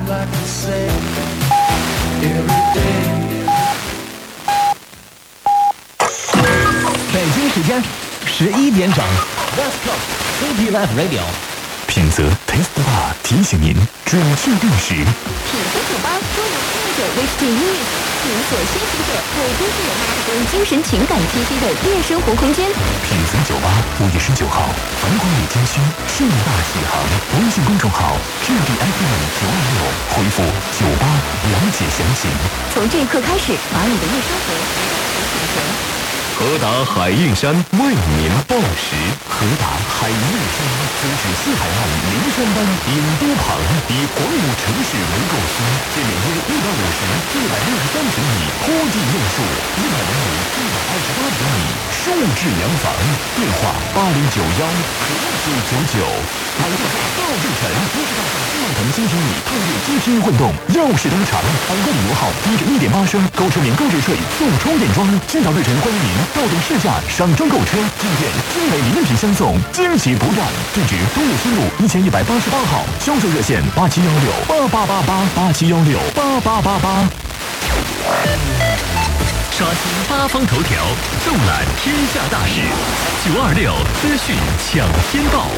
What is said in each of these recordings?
北京时间11点整 ，West Coast CP Live Radio。 品泽 Taste Bar 提醒您准确定时。 品泽酒吧中有2种威士忌音乐，连锁先行者为都市人们提供精神情感贴心的夜生活空间。 品泽酒吧5月19号，繁华里间区盛大启航，微信公众号GDFM926回复酒吧了解详情。 从这一刻开始，把你的夜生活提前。 和达海印山为您报时。和达海印山则是西海岸灵山湾影都旁，以黄母城市为构思，建面约150、163平米，坡地用树，100平米、128平米，数质洋房。电话8091-999。买电话到正城，都市大厦新万腾新天地探月GT混动耀世登场，2个理由号低至1.8升，购车免购置税，送充电桩。青岛瑞城欢迎您到店试驾，赏装购车，进店精美礼品相送，惊喜不断。地址东岳新路1188号，销售热线87168888，87168888。刷新八方头条，纵览天下大事，926资讯抢先报。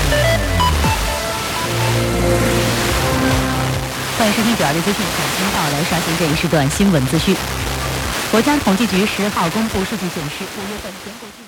欢迎收听926资讯抢先报，来刷新这一时段新闻资讯。国家统计局10号公布数据显示，5月份全国